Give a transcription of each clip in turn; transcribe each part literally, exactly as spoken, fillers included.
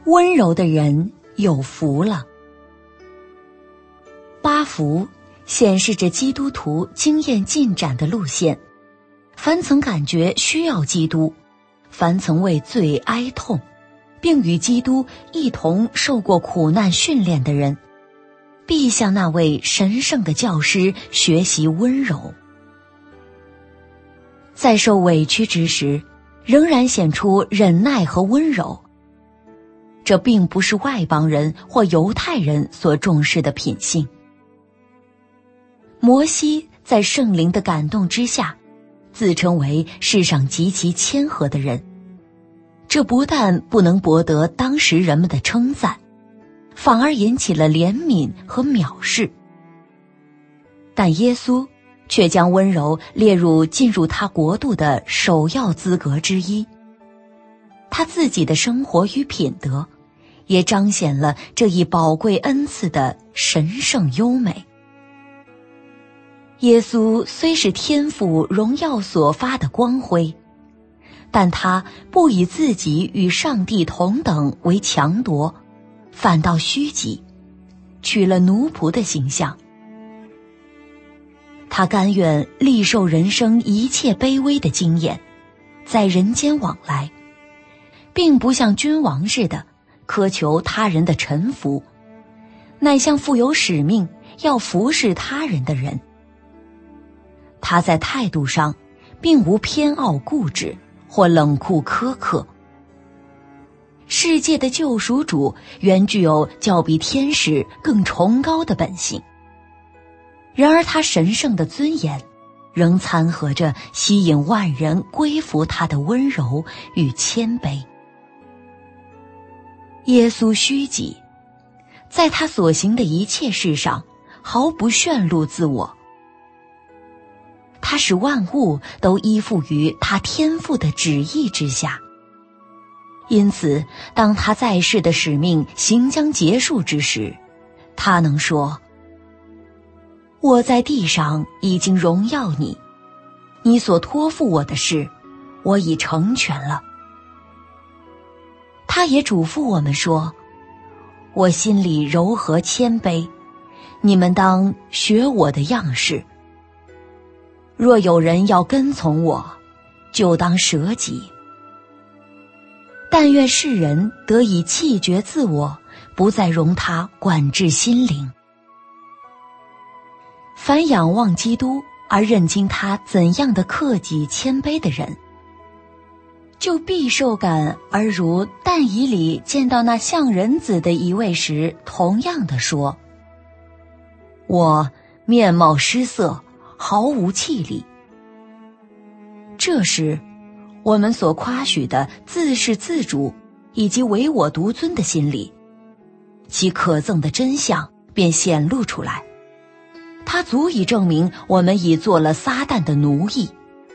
温柔的人有福了。八福显示着基督徒经验进展的路线。凡曾感觉需要基督，凡曾为罪哀痛，并与基督一同受过苦难训练的人，必向那位神圣的教师学习温柔。在受委屈之时，仍然显出忍耐和温柔。这并不是外邦人或犹太人所重视的品性。摩西在圣灵的感动之下，自称为世上极其谦和的人，这不但不能博得当时人们的称赞，反而引起了怜悯和藐视。但耶稣却将温柔列入进入他国度的首要资格之一。他自己的生活与品德也彰显了这一宝贵恩赐的神圣优美。耶稣虽是天父荣耀所发的光辉，但他不以自己与上帝同等为强夺，反倒虚己，取了奴仆的形象。他甘愿历受人生一切卑微的经验，在人间往来，并不像君王似的苛求他人的臣服，乃像负有使命要服侍他人的人。他在态度上并无偏傲固执或冷酷苛刻。世界的救赎主原具有较比天使更崇高的本性，然而他神圣的尊严仍掺和着吸引万人归服他的温柔与谦卑。耶稣虚己，在他所行的一切事上毫不炫露自我。他使万物都依附于他天父的旨意之下。因此，当他在世的使命行将结束之时，他能说：我在地上已经荣耀你，你所托付我的事，我已成全了。他也嘱咐我们说：我心里柔和谦卑，你们当学我的样式。若有人要跟从我，就当舍己。但愿世人得以弃绝自我，不再容他管制心灵。凡仰望基督而认清他怎样的克己谦卑的人，就必受感而如但以理见到那像人子的一位时同样的说：我面貌失色，毫无气力。这时，我们所夸许的自是自主以及唯我独尊的心理，其可憎的真相便显露出来。它足以证明我们已做了撒旦的奴役。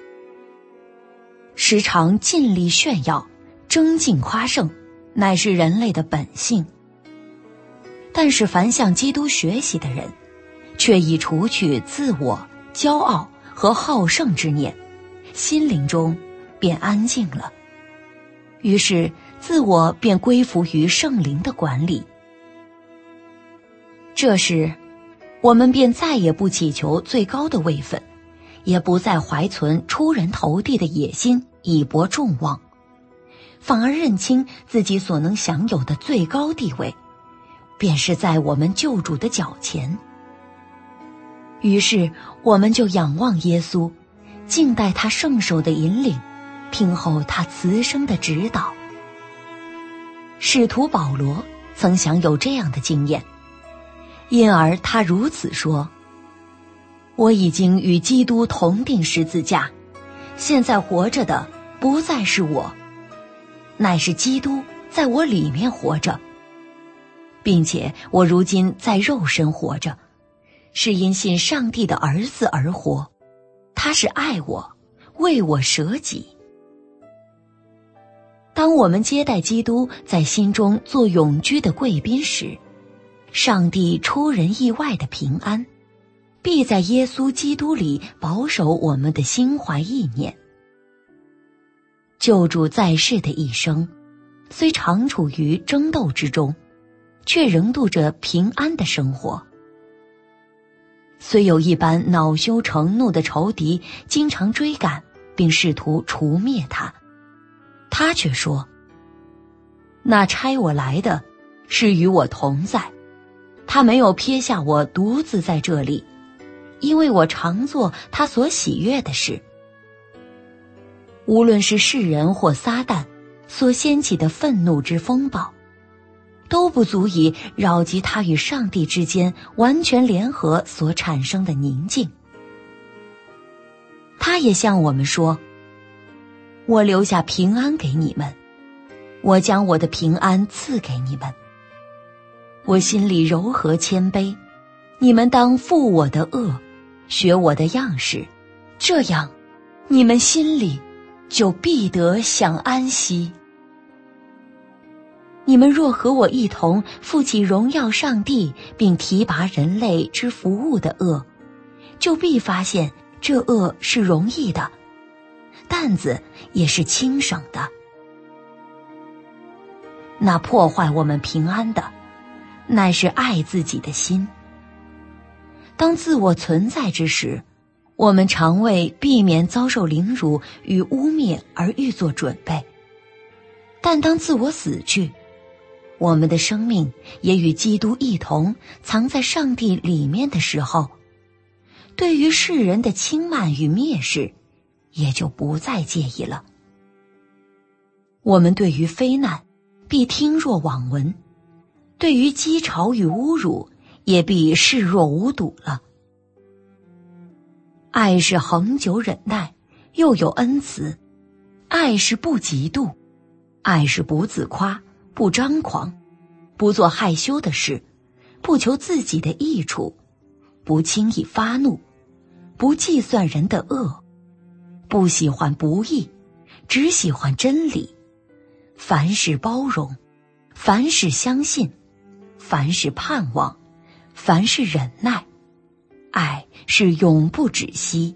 时常尽力炫耀，争竞夸胜，乃是人类的本性。但是凡向基督学习的人，却已除去自我、骄傲和好胜之念，心灵中便安静了。于是自我便归服于圣灵的管理。这时，我们便再也不祈求最高的位分，也不再怀存出人头地的野心以博众望，反而认清自己所能享有的最高地位，便是在我们救主的脚前。于是我们就仰望耶稣，静待他圣手的引领，听候他慈声的指导。使徒保罗曾享有这样的经验，因而他如此说：我已经与基督同定十字架，现在活着的不再是我，乃是基督在我里面活着，并且我如今在肉身活着，是因信上帝的儿子而活，他是爱我，为我舍己。当我们接待基督在心中做永居的贵宾时，上帝出人意外的平安必在耶稣基督里保守我们的心怀意念。救主在世的一生， 虽常处于争斗之中，却仍度着平安的生活。虽有一般恼羞成怒的仇敌经常追赶并试图除灭他，他却说：那差我来的是与我同在，他没有撇下我独自在这里，因为我常做他所喜悦的事。无论是世人或撒旦所掀起的愤怒之风暴，都不足以扰及他与上帝之间完全联合所产生的宁静。他也向我们说：我留下平安给你们，我将我的平安赐给你们。我心里柔和谦卑，你们当负我的恶，学我的样式，这样你们心里就必得享安息。你们若和我一同负起荣耀上帝并提拔人类之服务的恶，就必发现这恶是容易的，担子也是轻省的。那破坏我们平安的，乃是爱自己的心。当自我存在之时，我们常为避免遭受凌辱与污蔑而预做准备，但当自我死去，我们的生命也与基督一同藏在上帝里面的时候，对于世人的轻慢与蔑视也就不再介意了。我们对于非难必听若罔闻，对于讥嘲与侮辱也必视若无睹了。爱是恒久忍耐，又有恩慈；爱是不嫉妒；爱是不自夸，不张狂，不做害羞的事，不求自己的益处，不轻易发怒，不计算人的恶，不喜欢不义，只喜欢真理。凡事包容，凡事相信，凡事盼望，凡事忍耐，爱是永不止息。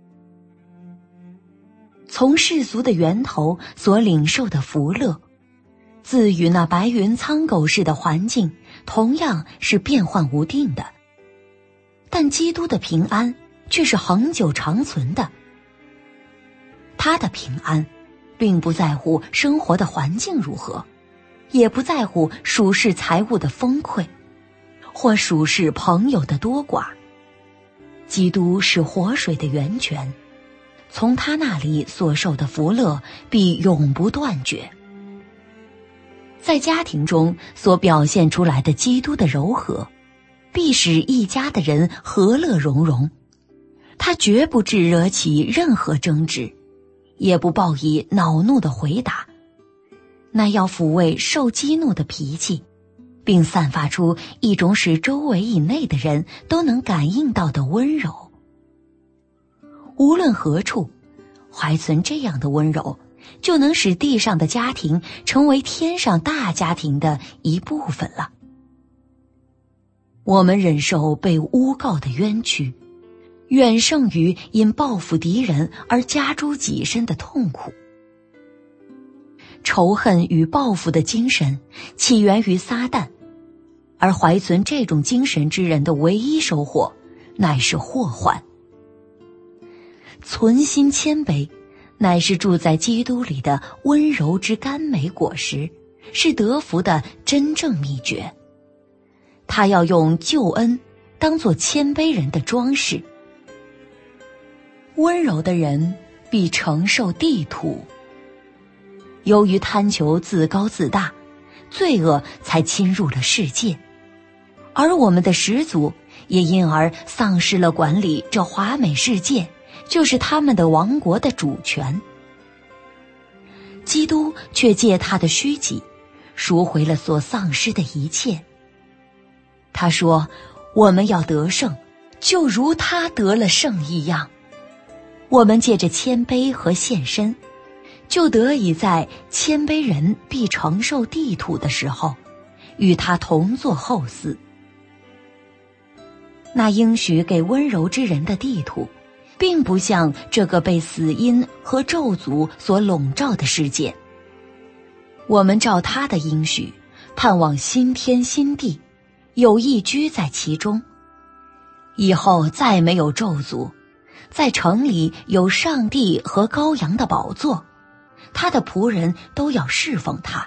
从世俗的源头所领受的福乐，自与那白云苍狗似的环境同样是变幻无定的，但基督的平安却是恒久长存的。他的平安并不在乎生活的环境如何，也不在乎属世财物的丰匮，或属世朋友的多寡。基督是活水的源泉，从他那里所受的福乐必永不断绝。在家庭中所表现出来的基督的柔和，必使一家的人和乐融融。他绝不致惹起任何争执，也不报以恼怒的回答，那要抚慰受激怒的脾气，并散发出一种使周围以内的人都能感应到的温柔。无论何处，怀存这样的温柔，就能使地上的家庭成为天上大家庭的一部分了。我们忍受被诬告的冤屈，远胜于因报复敌人而加诸己身的痛苦。仇恨与报复的精神起源于撒旦，而怀存这种精神之人的唯一收获乃是祸患。存心谦卑乃是住在基督里的温柔之甘美果实，是得福的真正秘诀。他要用救恩当作谦卑人的装饰。温柔的人必承受地土。由于贪求自高自大，罪恶才侵入了世界，而我们的始祖也因而丧失了管理这华美世界，就是他们的王国的主权。基督却借他的虚己赎回了所丧失的一切。他说，我们要得胜，就如他得了胜一样。我们借着谦卑和献身，就得以在谦卑人必承受地土的时候，与他同作后嗣。那应许给温柔之人的地土，并不像这个被死荫和咒诅所笼罩的世界。 我们照他的应许，盼望新天新地，有义居在其中。以后再没有咒诅，在城里有上帝和羔羊的宝座，他的仆人都要侍奉他。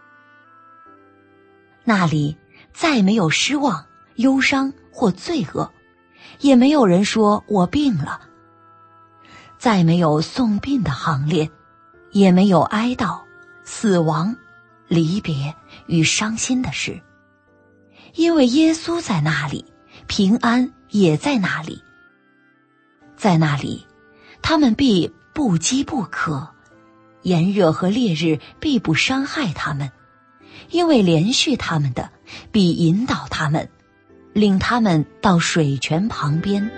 那里再没有失望、忧伤或罪恶，也没有人说我病了。再没有送殡的行列，也没有哀悼、死亡、离别与伤心的事，因为耶稣在那里，平安也在那里。在那里，他们必不饥不渴，炎热和烈日必不伤害他们，因为连续他们的必引导他们，领他们到水泉旁边。